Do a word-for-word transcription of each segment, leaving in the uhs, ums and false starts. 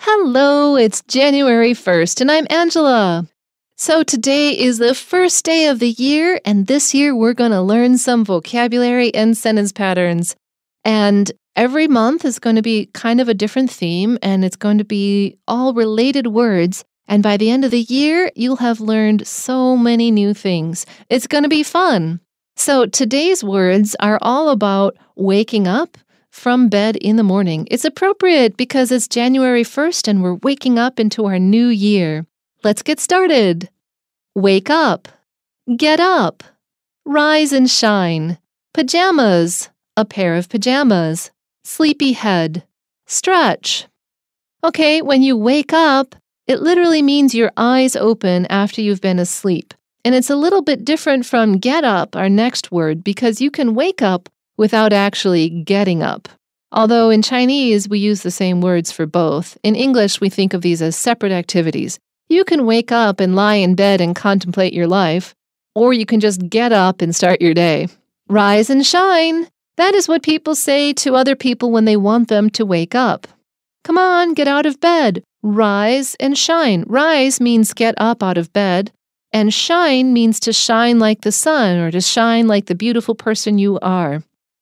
Hello, it's January first, and I'm Angela. So today is the first day of the year, and this year we're going to learn some vocabulary and sentence patterns. And every month is going to be kind of a different theme, and it's going to be all related words. And by the end of the year, you'll have learned so many new things. It's going to be fun. So today's words are all about waking up from bed in the morning. It's appropriate because it's January first and we're waking up into our new year. Let's get started. Wake up. Get up. Rise and shine. Pajamas. A pair of pajamas. Sleepy head. Stretch. Okay, when you wake up, it literally means your eyes open after you've been asleep. And it's a little bit different from get up, our next word, because you can wake up without actually getting up. Although in Chinese, we use the same words for both. In English, we think of these as separate activities. You can wake up and lie in bed and contemplate your life, or you can just get up and start your day. Rise and shine. That is what people say to other people when they want them to wake up. Come on, get out of bed. Rise and shine. Rise means get up out of bed, and shine means to shine like the sun or to shine like the beautiful person you are.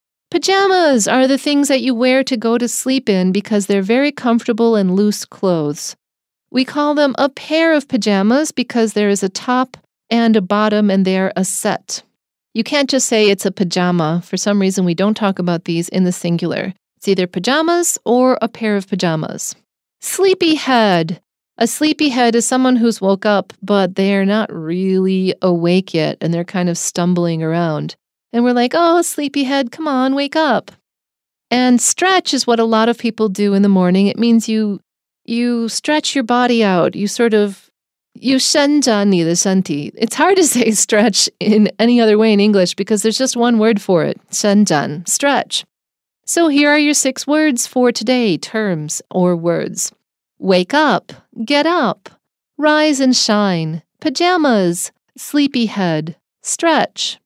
Pajamas are the things that you wear to go to sleep in because they're very comfortable and loose clothes. We call them a pair of pajamas because there is a top and a bottom and they're a set. You can't just say it's a pajama. For some reason, we don't talk about these in the singular. It's either pajamas or a pair of pajamas. Sleepyhead. A sleepyhead is someone who's woke up, but they're not really awake yet and they're kind of stumbling around. And we're like, oh, sleepyhead, come on, wake up. And stretch is what a lot of people do in the morning. It means you you stretch your body out. You sort of, you 伸展你的身体. It's hard to say stretch in any other way in English because there's just one word for it, 伸展, stretch. So here are your six words for today, terms or words. Wake up, get up, rise and shine, pajamas, sleepyhead, stretch.